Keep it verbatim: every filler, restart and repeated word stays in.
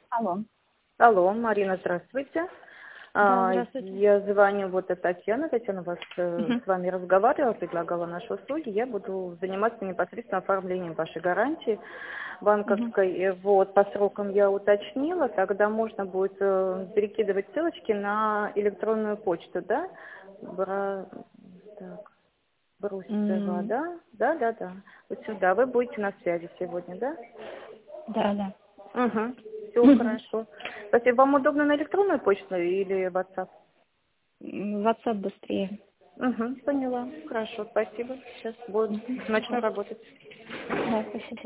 Алло. Алло, Марина, здравствуйте. Да, А, здравствуйте. Я звоню, вот это Татьяна. Татьяна вас э, Мгм. с вами разговаривала, предлагала наши услуги. Я буду заниматься непосредственно оформлением вашей гарантии Мгм. банковской. И вот по срокам я уточнила, тогда можно будет э, перекидывать ссылочки на электронную почту, да? Бра... Так, Брусова, М, да? Да, да, да. Вот сюда. Вы будете на связи сегодня, да? Да, да. Угу. Все Мгм. хорошо. Спасибо. Вам удобно на электронную почту или WhatsApp? М, WhatsApp быстрее. Угу, поняла. Хорошо, спасибо. Сейчас буду Мгм. начну Да, работать. да, спасибо.